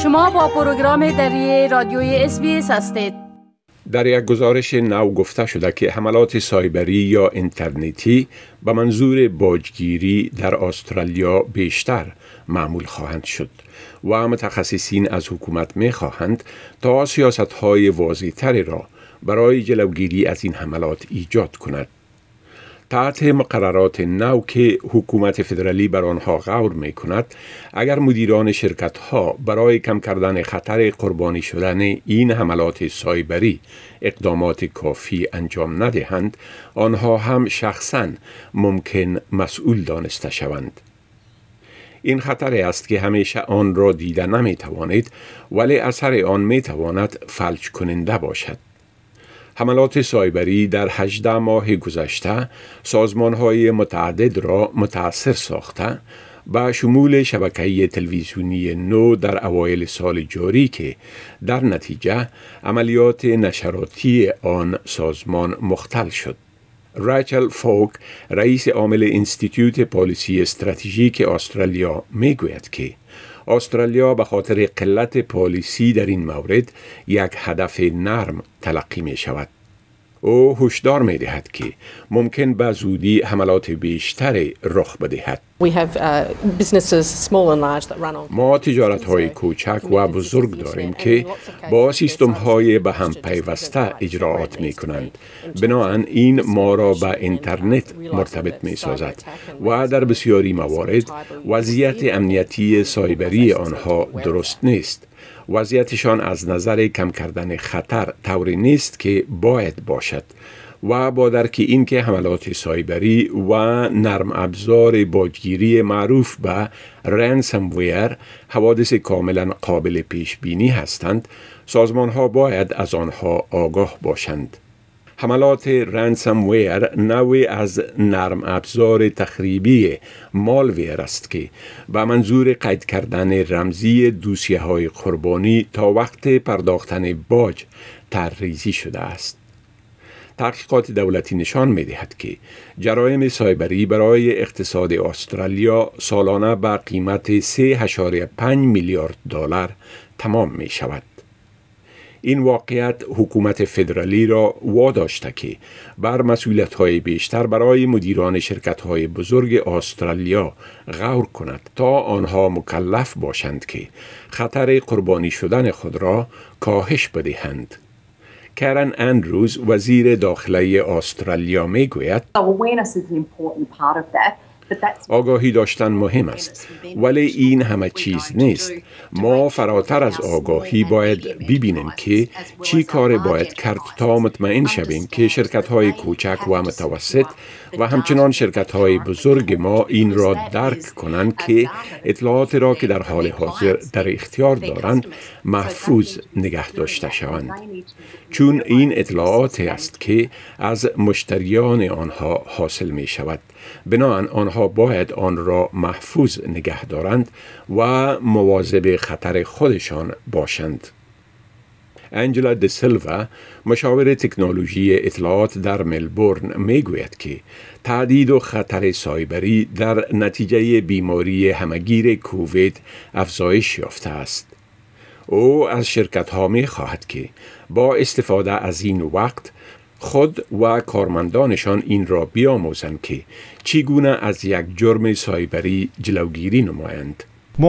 شما با پروگرام دری رادیوی SBS هستید. در یک گزارش نو گفته شده که حملات سایبری یا اینترنتی به منظور باجگیری در استرالیا بیشتر معمول خواهند شد و متخصصین از حکومت می خواهند تا سیاست‌های واضح‌تری را برای جلوگیری از این حملات ایجاد کند. تحت مقررات نو که حکومت فدرالی بر آنها غور می کند، اگر مدیران شرکت ها برای کم کردن خطر قربانی شدن این حملات سایبری اقدامات کافی انجام ندهند، آنها هم شخصاً ممکن مسئول دانسته شوند. این خطری است که همیشه آن را دیده نمی توانید، ولی اثر آن می تواند فلج کننده باشد. حملات سایبری در 18 ماه گذشته سازمان‌های متعدد را متاثر ساخته، با شمول شبکه تلویزیونی نو در اوایل سال جاری که در نتیجه عملیات نشراتی آن سازمان مختل شد. ریچل فوک، رئیس عامل انستیتوت پالیسی استراتژیک استرالیا، میگوید که استرالیا به خاطر قلت پالیسی در این مورد یک هدف نرم تلقی می شود. او هشدار می دهد که ممکن به زودی حملات بیشتری رخ بدهد. ما تجارت‌های کوچک و بزرگ داریم که با سیستم‌های به هم پیوسته اجراات می‌کنند. بنابراین این ما را به اینترنت مرتبط می‌سازد و در بسیاری موارد وضعیت امنیتی سایبری آنها درست نیست. وضعیتشان از نظر کم کردن خطر طوری نیست که باید باشد و با درک این که حملات سایبری و نرم ابزار باجگیری معروف به رنسمویر حوادث کاملا قابل پیش بینی هستند، سازمان ها باید از آنها آگاه باشند. حملات رنسمویر نوعی از نرم ابزار تخریبی مالویر است که به منظور قید کردن رمزی دوسیه های قربانی تا وقت پرداختن باج طرحریزی شده است. تحقیقات دولتی نشان می دهد که جرایم سایبری برای اقتصاد استرالیا سالانه به قیمت 3.5 میلیارد دلار تمام می شود. این واقعیت حکومت فدرالی را واداشته که بر مسئولیت‌های بیشتر برای مدیران شرکت‌های بزرگ استرالیا غور کند تا آنها مکلف باشند که خطر قربانی شدن خود را کاهش بدهند. کرن اندروز، وزیر داخلی استرالیا، میگوید آگاهی داشتن مهم است، ولی این همه چیز نیست. ما فراتر از آگاهی باید ببینیم که چی کار باید کرد تا مطمئن شویم که شرکت‌های کوچک و متوسط و همچنان شرکت‌های بزرگ ما این را درک کنند که اطلاعات را که در حال حاضر در اختیار دارند محفوظ نگه داشته شوند، چون این اطلاعاتی است که از مشتریان آنها حاصل می شود. بنابراین آنها باید آن را محفوظ نگه دارند و مواظب خطر خودشان باشند. انجلا د سیلوا، مشاور تکنولوژی اطلاعات در ملبورن، میگوید که تهدید و خطر سایبری در نتیجه بیماری همگیر کووید افزایش یافته است. او از شرکت‌ها می‌خواهد که با استفاده از این وقت خود و کارمندانشان این را بیاموزند که چگونه از یک جرم سایبری جلوگیری نمایند.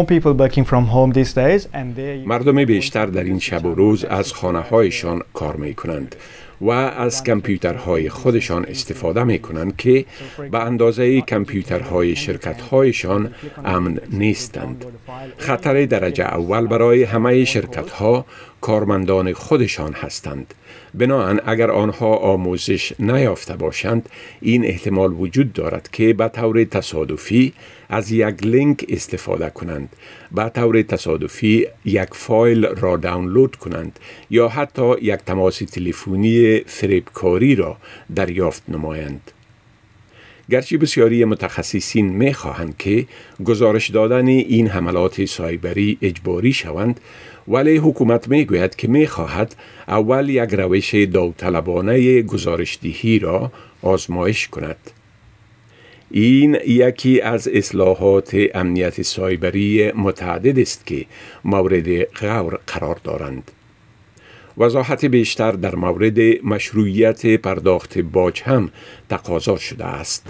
مردم بیشتر در این شب و روز از خانه‌هایشان کار می‌کنند و از کامپیوترهای خودشان استفاده می‌کنند که به اندازه کامپیوترهای شرکت‌هایشان امن نیستند. خطر درجه اول برای همه شرکت‌ها کارمندان خودشان هستند. بنابراین اگر آنها آموزش نیافته باشند، این احتمال وجود دارد که به طور تصادفی از یک لینک استفاده کنند، به طور تصادفی یک فایل را دانلود کنند یا حتی یک تماس تلفنی فریبکاری را دریافت نمایند. گرچه بسیاری متخصصین می خواهند که گزارش دادن این حملات سایبری اجباری شوند، ولی حکومت می گوید که می خواهد اول یک روش داوطلبانه گزارش‌دهی را آزمایش کند. این یکی از اصلاحات امنیت سایبری متعدد است که مورد غور قرار دارند. وضاحت بیشتر در مورد مشروعیت پرداخت باج هم تقاضا شده است.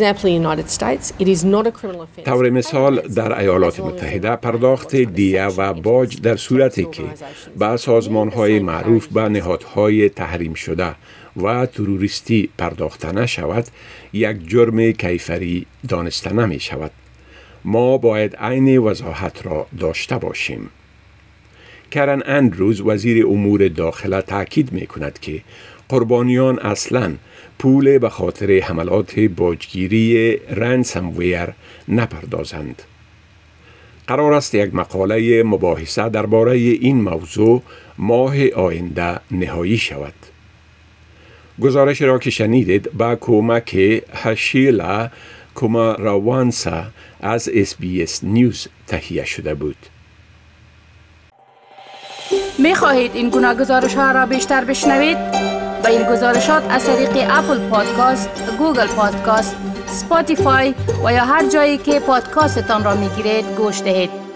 طور مثال در ایالات متحده پرداخت دیه و باج در صورتی که به سازمان‌های معروف به نهادهای تحریم شده و تروریستی پرداخته نشود، یک جرم کیفری دانسته نمی شود. ما باید عین وضاحت را داشته باشیم. کرن اندروز وزیر امور داخله تاکید می کند که قربانیان اصلاً پول به خاطر حملات باجگیری رنسمویر نپردازند. قرار است یک مقاله مباحثه درباره این موضوع ماه آینده نهایی شود. گزارش را که شنیدید با کمک هشیلا کوماراوانسا از SBS نیوز تهیه شده بود. می خواهید این گناه گزارش ها را بیشتر بشنوید؟ با این گزارشات از طریق اپل پادکاست، گوگل پادکاست، سپاتیفای و یا هر جایی که پادکاستتان را می گیرید گوش دهید.